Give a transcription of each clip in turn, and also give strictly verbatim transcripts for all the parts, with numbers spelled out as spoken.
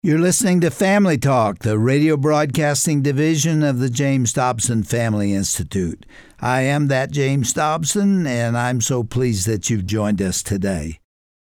You're listening to Family Talk, the radio broadcasting division of the James Dobson Family Institute. I am that James Dobson, and I'm so pleased that you've joined us today.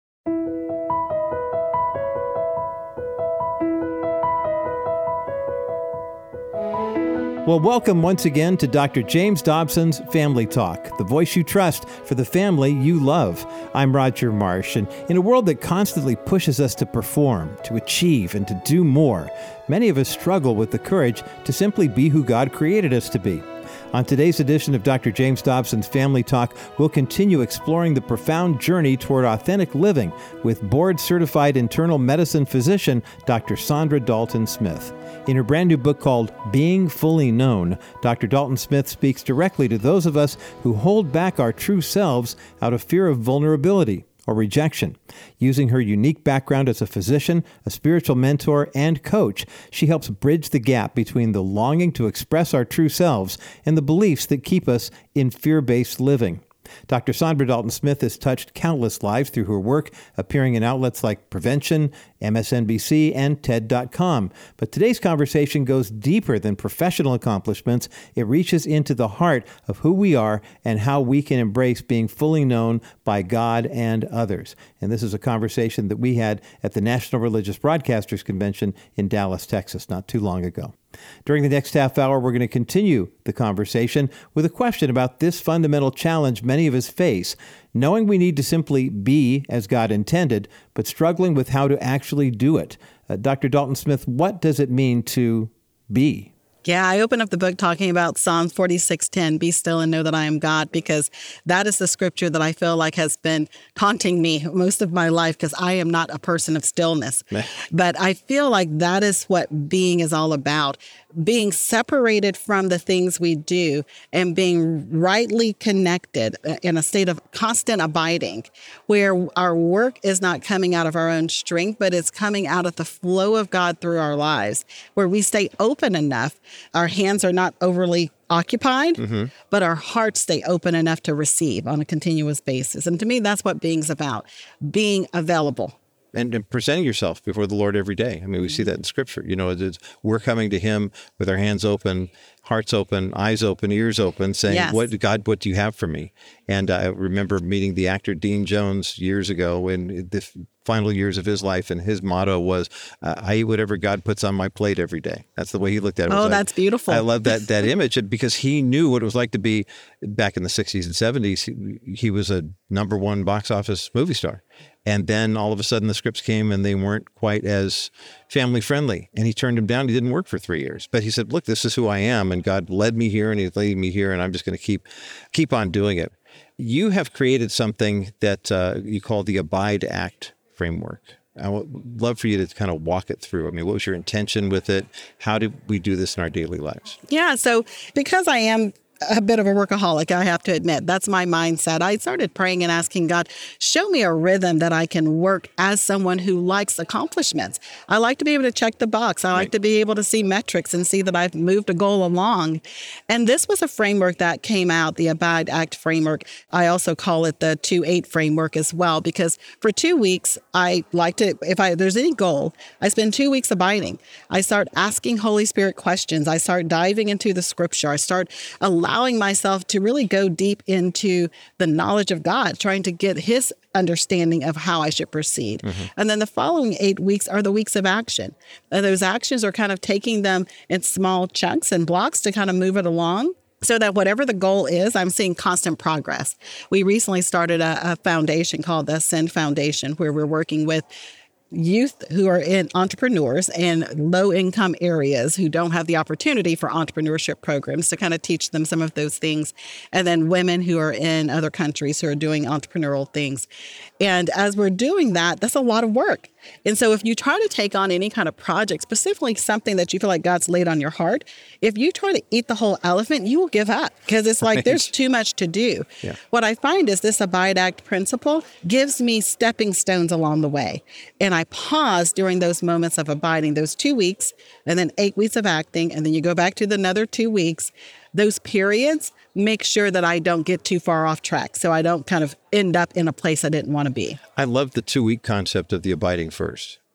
Well, welcome once again to Doctor James Dobson's Family Talk, the voice you trust for the family you love. I'm Roger Marsh, and in a world that constantly pushes us to perform, to achieve, and to do more, many of us struggle with the courage to simply be who God created us to be. On today's edition of Doctor James Dobson's Family Talk, we'll continue exploring the profound journey toward authentic living with board-certified internal medicine physician Doctor Saundra Dalton Smith. In her brand new book called Being Fully Known, Doctor Dalton Smith speaks directly to those of us who hold back our true selves out of fear of vulnerability or rejection. Using her unique background as a physician, a spiritual mentor, and coach, she helps bridge the gap between the longing to express our true selves and the beliefs that keep us in fear-based living. Doctor Saundra Dalton Smith has touched countless lives through her work, appearing in outlets like Prevention, M S N B C, and T E D dot com. But today's conversation goes deeper than professional accomplishments. It reaches into the heart of who we are and how we can embrace being fully known by God and others. And this is a conversation that we had at the National Religious Broadcasters Convention in Dallas, Texas, not too long ago. During the next half hour, we're going to continue the conversation with a question about this fundamental challenge many of us face, knowing we need to simply be as God intended, but struggling with how to actually do it. Uh, Doctor Dalton Smith, what does it mean to be? Yeah, I open up the book talking about Psalm forty-six ten, be still and know that I am God, because that is the scripture that I feel like has been taunting me most of my life, because I am not a person of stillness. But I feel like that is what being is all about. Being separated from the things we do and being rightly connected in a state of constant abiding, where our work is not coming out of our own strength, but it's coming out of the flow of God through our lives, where we stay open enough. Our hands are not overly occupied, mm-hmm. but our hearts stay open enough to receive on a continuous basis. And to me, that's what being's about, being available. And, and presenting yourself before the Lord every day. I mean, we see that in Scripture. You know, it's, we're coming to Him with our hands open, hearts open, eyes open, ears open, saying, yes. "What God, what do you have for me?" And I remember meeting the actor Dean Jones years ago in the final years of his life, and his motto was, uh, "I eat whatever God puts on my plate every day." That's the way he looked at it. Oh, it that's like, beautiful. I love that that image because he knew what it was like to be back in the sixties and seventies. He, he was a number one box office movie star. And then all of a sudden the scripts came and they weren't quite as family friendly. And he turned them down. He didn't work for three years. But he said, look, this is who I am. And God led me here and He's leading me here. And I'm just going to keep keep on doing it. You have created something that uh, you call the Abide Act framework. I would love for you to kind of walk it through. I mean, what was your intention with it? How did we do this in our daily lives? Yeah, so because I am a bit of a workaholic, I have to admit. That's my mindset. I started praying and asking God, show me a rhythm that I can work as someone who likes accomplishments. I like to be able to check the box. I like right. to be able to see metrics and see that I've moved a goal along. And this was a framework that came out, the Abide Act framework. I also call it the two eight framework as well, because for two weeks, I like to, if I there's any goal, I spend two weeks abiding. I start asking Holy Spirit questions. I start diving into the scripture. I start allowing allowing myself to really go deep into the knowledge of God, trying to get His understanding of how I should proceed. Mm-hmm. And then the following eight weeks are the weeks of action. And those actions are kind of taking them in small chunks and blocks to kind of move it along, so that whatever the goal is, I'm seeing constant progress. We recently started a, a foundation called the Ascend Foundation, where we're working with youth who are in entrepreneurs in low-income areas who don't have the opportunity for entrepreneurship programs to kind of teach them some of those things. And then women who are in other countries who are doing entrepreneurial things. And as we're doing that, that's a lot of work. And so if you try to take on any kind of project, specifically something that you feel like God's laid on your heart, if you try to eat the whole elephant, you will give up because it's like right. there's too much to do. Yeah. What I find is this Abide Act principle gives me stepping stones along the way. And I pause during those moments of abiding, those two weeks, and then eight weeks of acting, and then you go back to the another two weeks. Those periods make sure that I don't get too far off track, so I don't kind of end up in a place I didn't want to be. I love the two-week concept of the abiding first.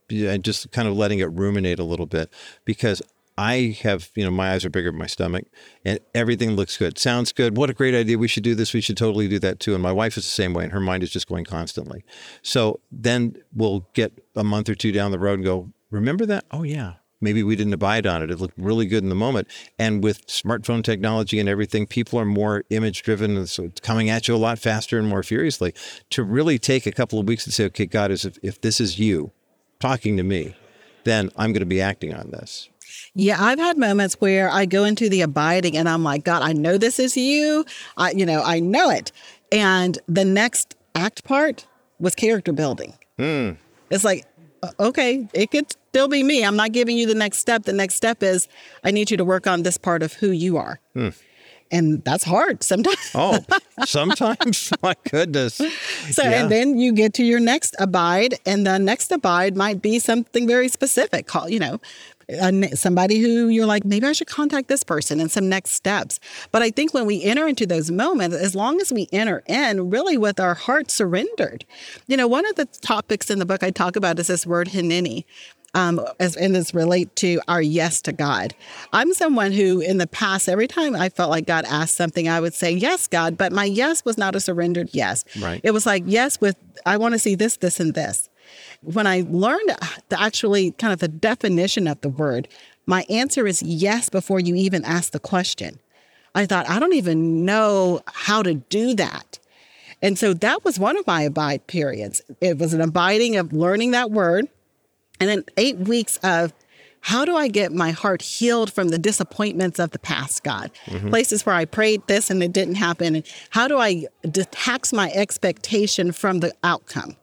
yeah, just kind of letting it ruminate a little bit, because I have, you know, my eyes are bigger than my stomach and everything looks good. Sounds good. What a great idea. We should do this. We should totally do that too. And my wife is the same way, and her mind is just going constantly. So then we'll get a month or two down the road and go, remember that? Oh yeah. Maybe we didn't abide on it. It looked really good in the moment. And with smartphone technology and everything, people are more image driven. And so it's coming at you a lot faster and more furiously. To really take a couple of weeks and say, okay, God, is if, if this is you talking to me, then I'm going to be acting on this. Yeah, I've had moments where I go into the abiding and I'm like, God, I know this is you. I, you know, I know it. And the next act part was character building. Mm. It's like, okay, it could still be me. I'm not giving you the next step. The next step is I need you to work on this part of who you are. Mm. And that's hard sometimes. Oh, sometimes. My goodness. So, yeah. And then you get to your next abide, and the next abide might be something very specific. Call, you know, somebody who you're like, maybe I should contact this person, and some next steps. But I think when we enter into those moments, as long as we enter in really with our heart surrendered, you know, one of the topics in the book I talk about is this word hineni. Um, as, and this relate to our yes to God. I'm someone who in the past, every time I felt like God asked something, I would say, yes, God, but my yes was not a surrendered yes. Right. It was like, yes, with, I want to see this, this, and this. When I learned the actually kind of the definition of the word, my answer is yes before you even ask the question. I thought, I don't even know how to do that. And so that was one of my abide periods. It was an abiding of learning that word. And then eight weeks of how do I get my heart healed from the disappointments of the past, God? Mm-hmm. Places where I prayed this and it didn't happen. And how do I detach my expectation from the outcome?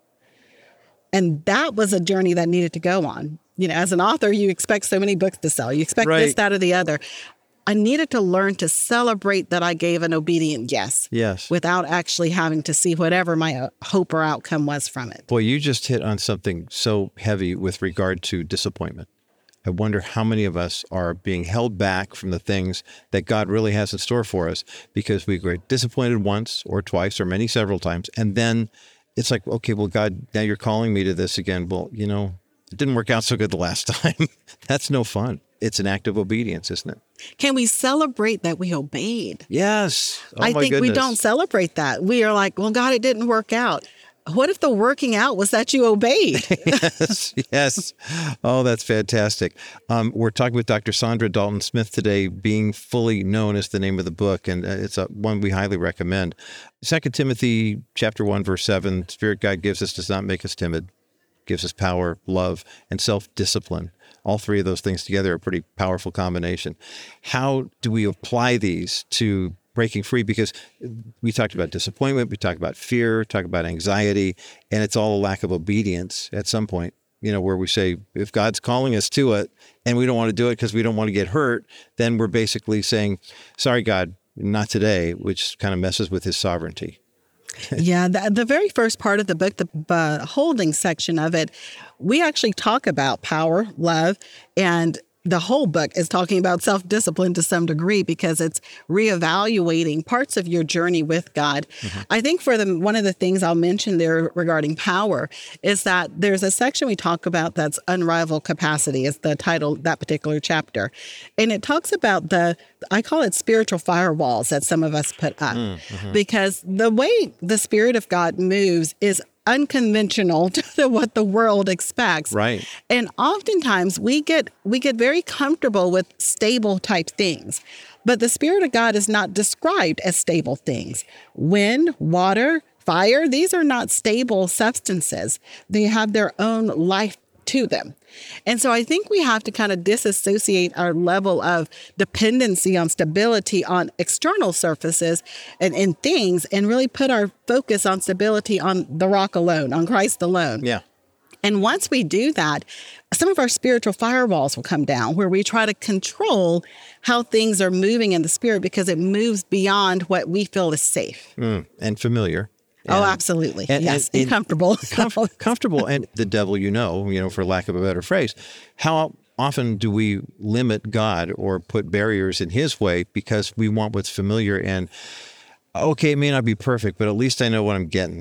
And that was a journey that needed to go on. You know, as an author, you expect so many books to sell. You expect right. this, that, or the other. I needed to learn to celebrate that I gave an obedient yes. Yes. Without actually having to see whatever my hope or outcome was from it. Boy, you just hit on something so heavy with regard to disappointment. I wonder how many of us are being held back from the things that God really has in store for us because we were disappointed once or twice or many several times. And then it's like, okay, well, God, now you're calling me to this again. Well, you know, it didn't work out so good the last time. That's no fun. It's an act of obedience, isn't it? Can we celebrate that we obeyed? Yes. Oh, I my think goodness. we don't celebrate that. We are like, well, God, it didn't work out. What if the working out was that you obeyed? Yes, yes. Oh, that's fantastic. Um, we're talking with Doctor Sandra Dalton Smith today, Being Fully Known is the name of the book, and it's a, one we highly recommend. Second Timothy chapter one, verse seven, Spirit God gives us does not make us timid, gives us power, love, and self-discipline. All three of those things together are a pretty powerful combination. How do we apply these to breaking free? Because we talked about disappointment, we talked about fear, talked about anxiety, and it's all a lack of obedience at some point, you know, where we say, if God's calling us to it and we don't want to do it because we don't want to get hurt, then we're basically saying, sorry, God, not today, which kind of messes with his sovereignty. Yeah, the, the very first part of the book, the uh, holding section of it, we actually talk about power, love, and the whole book is talking about self-discipline to some degree because it's reevaluating parts of your journey with God. Mm-hmm. I think for the one of the things I'll mention there regarding power is that there's a section we talk about that's unrivaled capacity is the title of that particular chapter. And it talks about the, I call it spiritual firewalls that some of us put up mm-hmm. because the way the Spirit of God moves is unconventional to what the world expects. Right. And oftentimes we get we get very comfortable with stable type things. But the Spirit of God is not described as stable things. Wind, water, fire, these are not stable substances. They have their own life to them. And so I think we have to kind of disassociate our level of dependency on stability on external surfaces and, and things and really put our focus on stability on the rock alone, on Christ alone. Yeah. And once we do that, some of our spiritual firewalls will come down where we try to control how things are moving in the spirit because it moves beyond what we feel is safe. Mm, and familiar. And, oh, absolutely. And, yes, and, and comfortable. Comf- comfortable. And the devil, you know, you know, for lack of a better phrase, how often do we limit God or put barriers in his way because we want what's familiar and, okay, it may not be perfect, but at least I know what I'm getting here.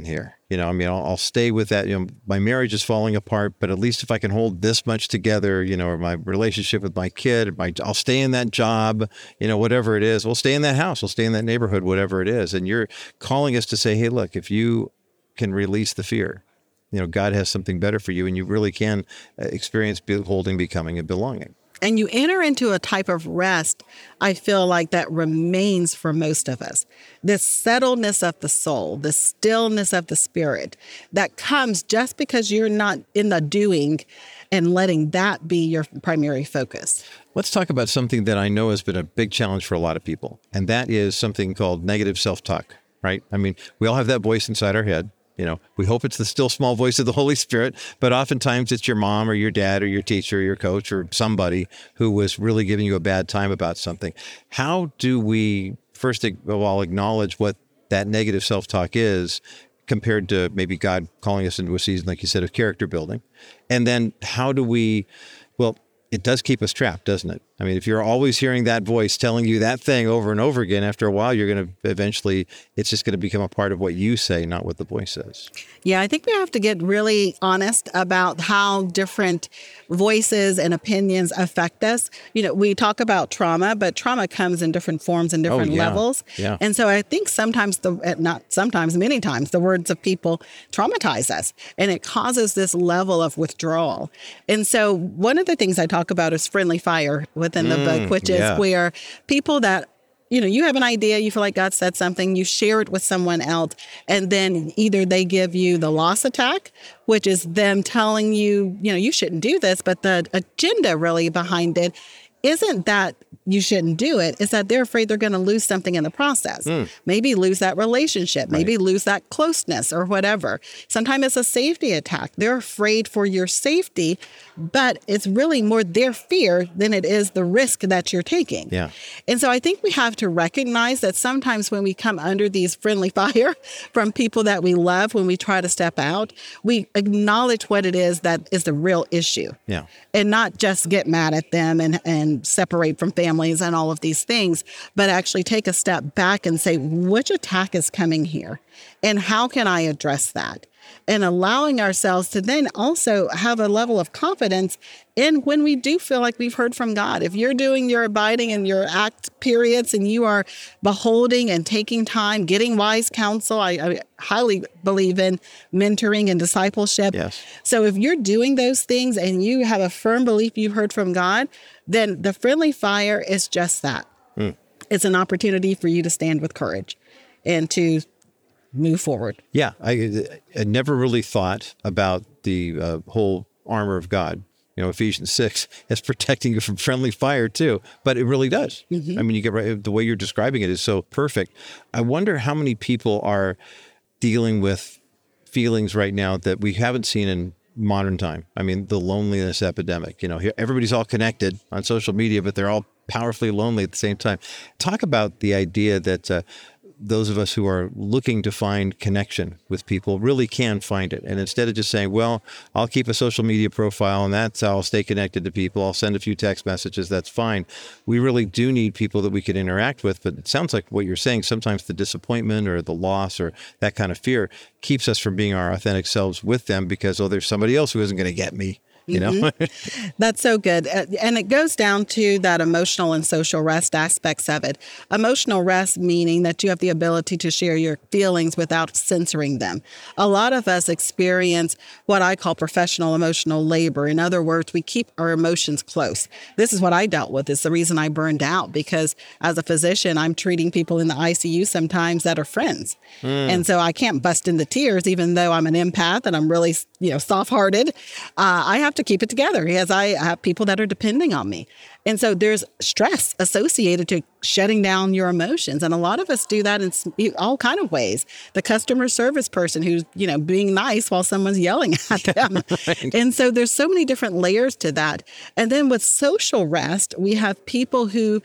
You know, I mean, I'll, I'll stay with that. You know, my marriage is falling apart, but at least if I can hold this much together, you know, or my relationship with my kid, my, I'll stay in that job, you know, whatever it is. We'll stay in that house. We'll stay in that neighborhood, whatever it is. And you're calling us to say, hey, look, if you can release the fear, you know, God has something better for you, and you really can experience beholding, becoming, and belonging. And you enter into a type of rest, I feel like, that remains for most of us. This settledness of the soul, the stillness of the spirit that comes just because you're not in the doing and letting that be your primary focus. Let's talk about something that I know has been a big challenge for a lot of people, and that is something called negative self-talk, right? I mean, we all have that voice inside our head. You know, we hope it's the still small voice of the Holy Spirit, but oftentimes it's your mom or your dad or your teacher or your coach or somebody who was really giving you a bad time about something. How do we first of all acknowledge what that negative self-talk is compared to maybe God calling us into a season, like you said, of character building? And then how do we, well, it does keep us trapped, doesn't it? I mean, if you're always hearing that voice telling you that thing over and over again, after a while, you're going to eventually, it's just going to become a part of what you say, not what the voice says. Yeah, I think we have to get really honest about how different voices and opinions affect us. You know, we talk about trauma, but trauma comes in different forms and different oh, yeah. levels. Yeah. And so I think sometimes, the not sometimes, many times, the words of people traumatize us, and it causes this level of withdrawal. And so one of the things I talk about is friendly fire within the Mm, book, which yeah. is where people that, you know, you have an idea, you feel like God said something, you share it with someone else, and then either they give you the loss attack, which is them telling you, you know, you shouldn't do this, but the agenda really behind it isn't that you shouldn't do it. It's that they're afraid they're going to lose something in the process. Mm. Maybe lose that relationship, right. maybe lose that closeness or whatever. Sometimes it's a safety attack. They're afraid for your safety, but it's really more their fear than it is the risk that you're taking. Yeah. And so I think we have to recognize that sometimes when we come under these friendly fire from people that we love, when we try to step out, we acknowledge what it is that is the real issue. Yeah. And not just get mad at them and, and separate from families and all of these things, but actually take a step back and say, which attack is coming here? And how can I address that? And allowing ourselves to then also have a level of confidence in when we do feel like we've heard from God. If you're doing your abiding and your act periods and you are beholding and taking time, getting wise counsel, I, I highly believe in mentoring and discipleship. Yes. So if you're doing those things and you have a firm belief you've heard from God, then the friendly fire is just that. Mm. It's an opportunity for you to stand with courage and to move forward. Yeah, I, I never really thought about the uh, whole armor of God, you know, Ephesians six, as protecting you from friendly fire too, but it really does. Mm-hmm. I mean, you get right, the way you're describing it is so perfect. I wonder how many people are dealing with feelings right now that we haven't seen in modern time. I mean, the loneliness epidemic, you know, everybody's all connected on social media, but they're all powerfully lonely at the same time. Talk about the idea that uh, those of us who are looking to find connection with people really can find it. And instead of just saying, well, I'll keep a social media profile and that's how I'll stay connected to people, I'll send a few text messages, that's fine. We really do need people that we can interact with. But it sounds like what you're saying, sometimes the disappointment or the loss or that kind of fear keeps us from being our authentic selves with them because, oh, there's somebody else who isn't going to get me. You know, mm-hmm. That's so good. And it goes down to that emotional and social rest aspects of it. Emotional rest, meaning that you have the ability to share your feelings without censoring them. A lot of us experience what I call professional emotional labor. In other words, we keep our emotions close. This is what I dealt with. It's the reason I burned out, because as a physician, I'm treating people in the I C U sometimes that are friends. Mm. And so I can't bust into tears, even though I'm an empath and I'm really, you know, soft-hearted. Uh, I have to keep it together because I have people that are depending on me. And so there's stress associated to shutting down your emotions. And a lot of us do that in all kind of ways. The customer service person who's, you know, being nice while someone's yelling at them. Right. And so there's so many different layers to that. And then with social rest, we have people who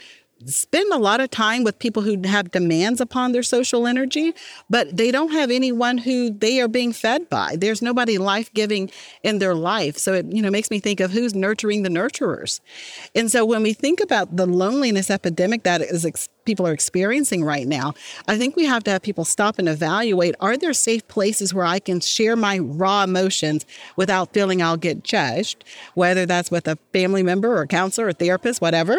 spend a lot of time with people who have demands upon their social energy, but they don't have anyone who they are being fed by. There's nobody life-giving in their life. So it, you know, makes me think of who's nurturing the nurturers. And so when we think about the loneliness epidemic that is ex- people are experiencing right now, I think we have to have people stop and evaluate, are there safe places where I can share my raw emotions without feeling I'll get judged, whether that's with a family member or a counselor or therapist, whatever.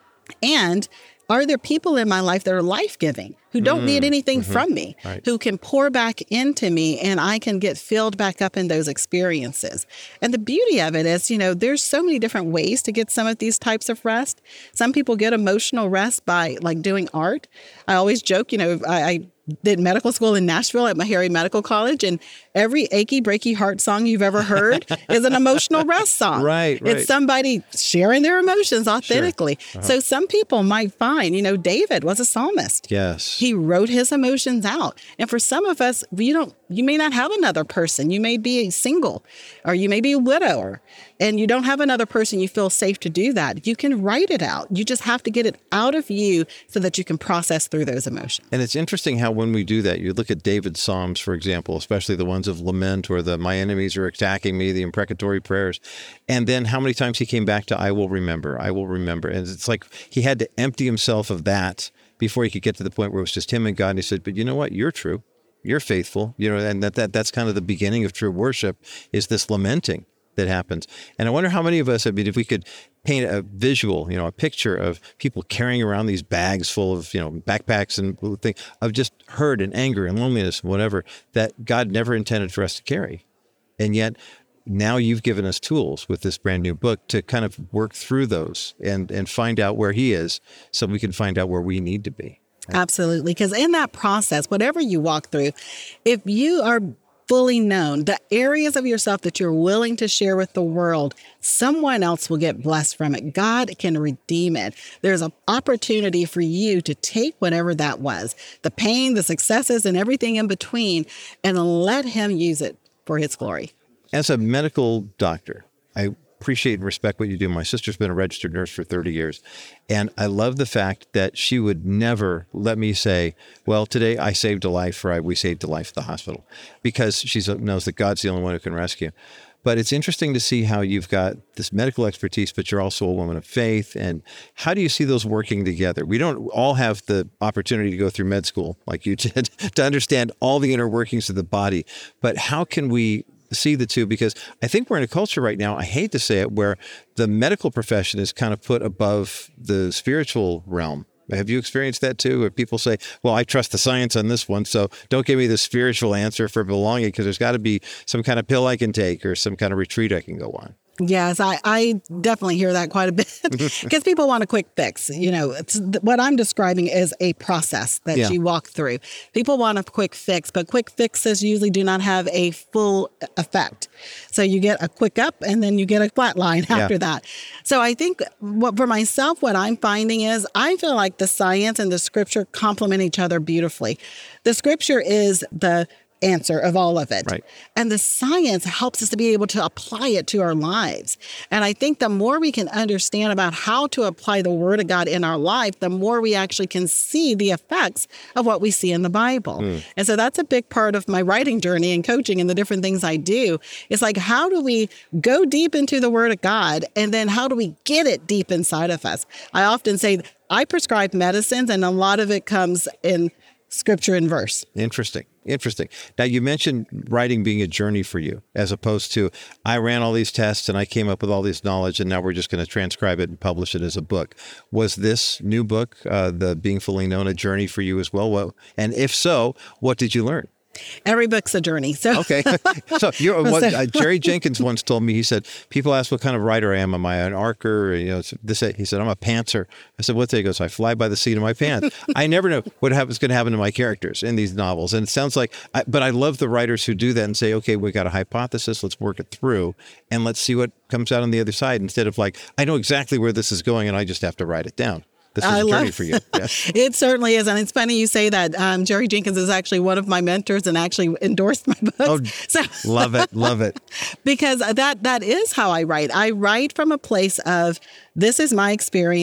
And are there people in my life that are life-giving, who don't mm, need anything mm-hmm. from me, right. who can pour back into me and I can get filled back up in those experiences? And the beauty of it is, you know, there's so many different ways to get some of these types of rest. Some people get emotional rest by like doing art. I always joke, you know, I, I did medical school in Nashville at Meharry Medical College, and every achy breaky heart song you've ever heard is an emotional rest song. Right, right. It's somebody sharing their emotions authentically. Sure. Uh-huh. So some people might find, you know, David was a psalmist. Yes. He wrote his emotions out. And for some of us, you don't, you may not have another person. You may be single, or you may be a widower, and you don't have another person you feel safe to do that. You can write it out. You just have to get it out of you so that you can process through those emotions. And it's interesting how when we do that, you look at David's Psalms, for example, especially the ones of lament or the my enemies are attacking me, the imprecatory prayers. And then how many times he came back to I will remember, I will remember. And it's like he had to empty himself of that before he could get to the point where it was just him and God. And he said, but you know what? You're true. You're faithful. You know, and that, that that's kind of the beginning of true worship, is this lamenting that happens. And I wonder how many of us, I mean, if we could paint a visual, you know, a picture of people carrying around these bags full of, you know, backpacks and things of just hurt and anger and loneliness and whatever that God never intended for us to carry. And yet now you've given us tools with this brand new book to kind of work through those and, and find out where he is so we can find out where we need to be. Absolutely. Because in that process, whatever you walk through, if you are fully known, the areas of yourself that you're willing to share with the world, someone else will get blessed from it. God can redeem it. There's an opportunity for you to take whatever that was, the pain, the successes, and everything in between, and let him use it for his glory. As a medical doctor, I appreciate and respect what you do. My sister's been a registered nurse for thirty years. And I love the fact that she would never let me say, well, today I saved a life, or I, we saved a life at the hospital, because she knows that God's the only one who can rescue. But it's interesting to see how you've got this medical expertise, but you're also a woman of faith. And how do you see those working together? We don't all have the opportunity to go through med school like you did to understand all the inner workings of the body. But how can we see the two? Because I think we're in a culture right now, I hate to say it, where the medical profession is kind of put above the spiritual realm. Have you experienced that too? Where people say, well, I trust the science on this one, so don't give me the spiritual answer for belonging, because there's got to be some kind of pill I can take or some kind of retreat I can go on. Yes, I, I definitely hear that quite a bit, because people want a quick fix. You know, it's, what I'm describing is a process that yeah. you walk through. People want a quick fix, but quick fixes usually do not have a full effect. So you get a quick up and then you get a flat line after yeah. that. So I think what, for myself, what I'm finding is I feel like the science and the scripture complement each other beautifully. The scripture is the answer of all of it. Right. And the science helps us to be able to apply it to our lives. And I think the more we can understand about how to apply the Word of God in our life, the more we actually can see the effects of what we see in the Bible. Mm. And so that's a big part of my writing journey and coaching and the different things I do. It's like, how do we go deep into the Word of God, and then how do we get it deep inside of us? I often say I prescribe medicines, and a lot of it comes in scripture and verse. Interesting. Interesting. Now, you mentioned writing being a journey for you, as opposed to I ran all these tests and I came up with all this knowledge and now we're just going to transcribe it and publish it as a book. Was this new book, uh, the Being Fully Known, a journey for you as well? Well, and if so, what did you learn? Every book's a journey. So okay. So you're what uh, Jerry Jenkins once told me. He said, people ask what kind of writer I am. Am I an archer? You know, this. He said, I'm a pantser. I said, what's that? He goes, I fly by the seat of my pants. I never know what is going to happen to my characters in these novels. And it sounds like, I, but I love the writers who do that and say, okay, we got a hypothesis. Let's work it through and let's see what comes out on the other side, instead of like, I know exactly where this is going and I just have to write it down. This is I a journey love, for you. Yeah. It certainly is. And it's funny you say that. Um, Jerry Jenkins is actually one of my mentors and actually endorsed my books. Oh, so, love it. Love it. Because that that is how I write. I write from a place of, this is my experience.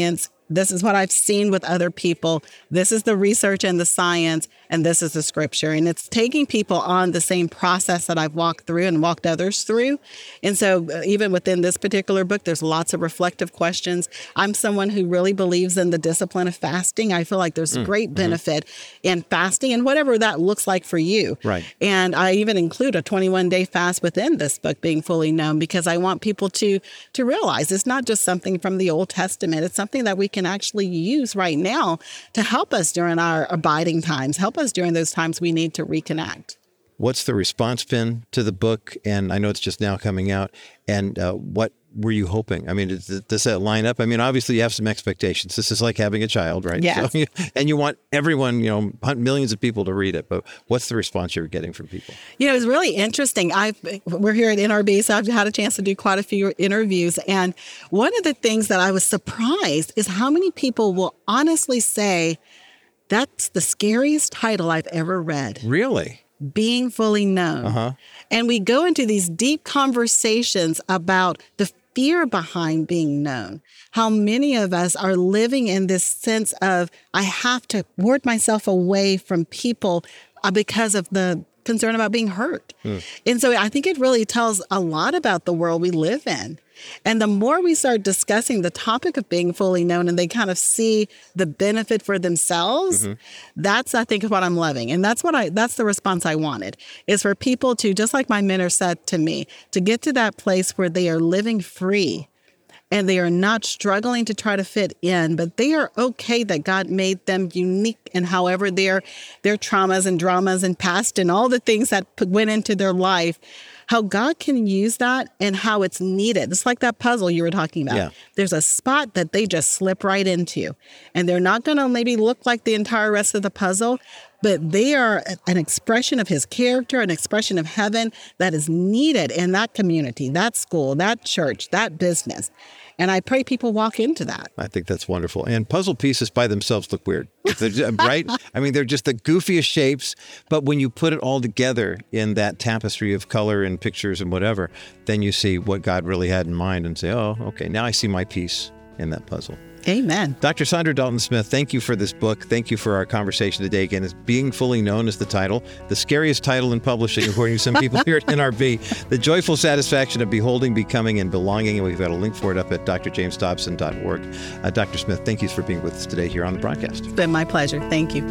This is what I've seen with other people. This is the research and the science, and this is the scripture. And it's taking people on the same process that I've walked through and walked others through. And so uh, even within this particular book, there's lots of reflective questions. I'm someone who really believes in the discipline of fasting. I feel like there's mm, great benefit mm-hmm. in fasting and whatever that looks like for you. Right. And I even include a twenty-one day fast within this book, Being Fully Known, because I want people to, to realize it's not just something from the Old Testament. It's something that we can actually use right now to help us during our abiding times, help us during those times we need to reconnect. What's the response been to the book? And I know it's just now coming out. And uh, what were you hoping? I mean, does, does that line up? I mean, obviously you have some expectations. This is like having a child, right? Yes. So, and you want everyone, you know, millions of people to read it. But what's the response you're getting from people? You know, it's really interesting. I've, we're here at N R B, so I've had a chance to do quite a few interviews. And one of the things that I was surprised is how many people will honestly say, that's the scariest title I've ever read. Really? Being Fully Known. Uh-huh. And we go into these deep conversations about the fear behind being known. How many of us are living in this sense of, I have to ward myself away from people uh, because of the concern about being hurt. Mm. And so I think it really tells a lot about the world we live in. And the more we start discussing the topic of being fully known and they kind of see the benefit for themselves, mm-hmm. that's, I think, what I'm loving. And that's what I, that's the response I wanted, is for people to, just like my mentor said to me, to get to that place where they are living free and they are not struggling to try to fit in, but they are okay that God made them unique in however their, their traumas and dramas and past and all the things that went into their life, how God can use that and how it's needed. It's like that puzzle you were talking about. Yeah. There's a spot that they just slip right into, and they're not going to maybe look like the entire rest of the puzzle, but they are an expression of his character, an expression of heaven that is needed in that community, that school, that church, that business. And I pray people walk into that. I think that's wonderful. And puzzle pieces by themselves look weird, they're, right? I mean, they're just the goofiest shapes. But when you put it all together in that tapestry of color and pictures and whatever, then you see what God really had in mind and say, oh, okay, now I see my piece in that puzzle. Amen. Doctor Saundra Dalton Smith, thank you for this book. Thank you for our conversation today. Again, it's Being Fully Known is the title, the scariest title in publishing, according to some people here at N R B. The joyful satisfaction of beholding, becoming, and belonging. And we've got a link for it up at d r james dobson dot org. Uh, Doctor Smith, thank you for being with us today here on the broadcast. It's been my pleasure. Thank you.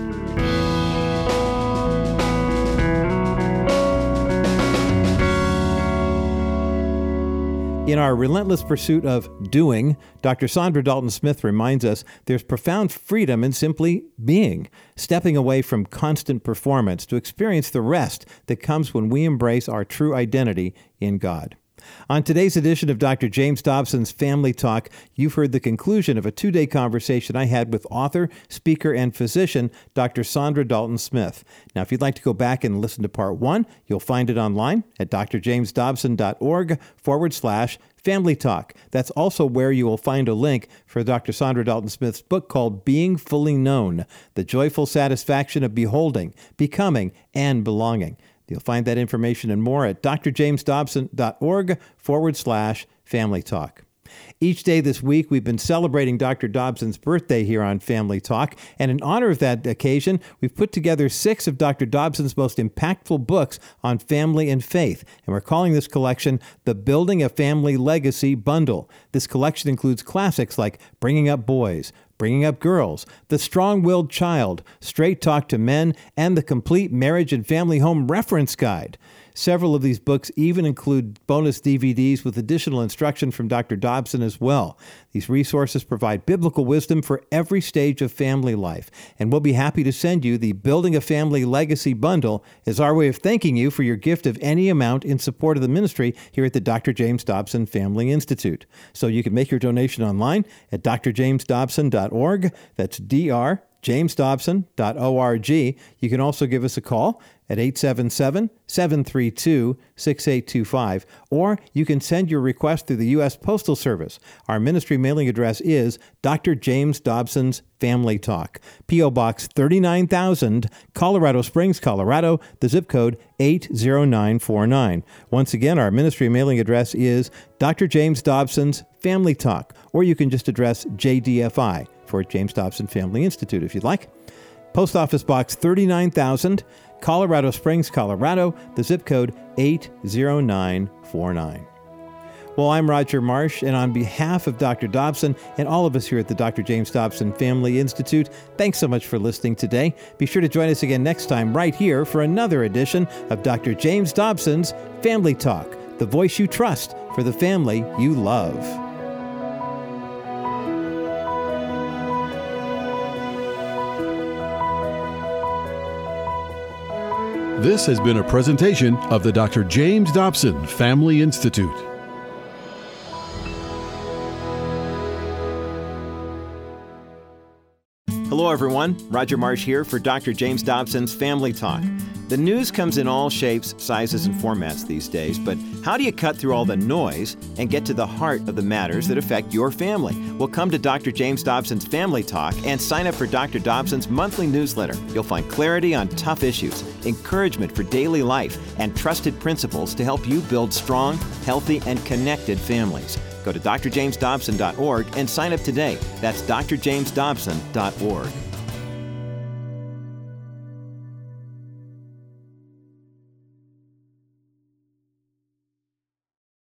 In our relentless pursuit of doing, Doctor Saundra Dalton Smith reminds us there's profound freedom in simply being, stepping away from constant performance to experience the rest that comes when we embrace our true identity in God. On today's edition of Doctor James Dobson's Family Talk, you've heard the conclusion of a two-day conversation I had with author, speaker, and physician, Doctor Saundra Dalton Smith. Now, if you'd like to go back and listen to part one, you'll find it online at d r james dobson dot org forward slash family talk. That's also where you will find a link for Doctor Saundra Dalton Smith's book called Being Fully Known, The Joyful Satisfaction of Beholding, Becoming, and Belonging. You'll find that information and more at d r james dobson dot org forward slash family talk. Each day this week, we've been celebrating Doctor Dobson's birthday here on Family Talk, and in honor of that occasion, we've put together six of Doctor Dobson's most impactful books on family and faith, and we're calling this collection the Building a Family Legacy Bundle. This collection includes classics like Bringing Up Boys, Bringing Up Girls, The Strong-Willed Child, Straight Talk to Men, and the Complete Marriage and Family Home Reference Guide. Several of these books even include bonus D V Ds with additional instruction from Doctor Dobson as well. These resources provide biblical wisdom for every stage of family life, and we'll be happy to send you the Building a Family Legacy Bundle as our way of thanking you for your gift of any amount in support of the ministry here at the Doctor James Dobson Family Institute. So you can make your donation online at d r james dobson dot org. That's d r james dobson dot org. You can also give us a call at eight seven seven, seven three two, six eight two five, or you can send your request through the U S Postal Service. Our ministry mailing address is Doctor James Dobson's Family Talk, P O Box thirty-nine thousand, Colorado Springs, Colorado, the zip code eight zero nine four nine. Once again, our ministry mailing address is Doctor James Dobson's Family Talk, or you can just address J D F I, for James Dobson Family Institute if you'd like. Post Office Box thirty-nine thousand, Colorado Springs, Colorado, the zip code eight zero nine four nine. Well, I'm Roger Marsh, and on behalf of Doctor Dobson and all of us here at the Doctor James Dobson Family Institute, thanks so much for listening today. Be sure to join us again next time right here for another edition of Doctor James Dobson's Family Talk, the voice you trust for the family you love. This has been a presentation of the Doctor James Dobson Family Institute. Hello, everyone. Roger Marsh here for Doctor James Dobson's Family Talk. The news comes in all shapes, sizes, and formats these days, but how do you cut through all the noise and get to the heart of the matters that affect your family? Well, come to Doctor James Dobson's Family Talk and sign up for Doctor Dobson's monthly newsletter. You'll find clarity on tough issues, encouragement for daily life, and trusted principles to help you build strong, healthy, and connected families. Go to d r james dobson dot org and sign up today. That's d r james dobson dot org.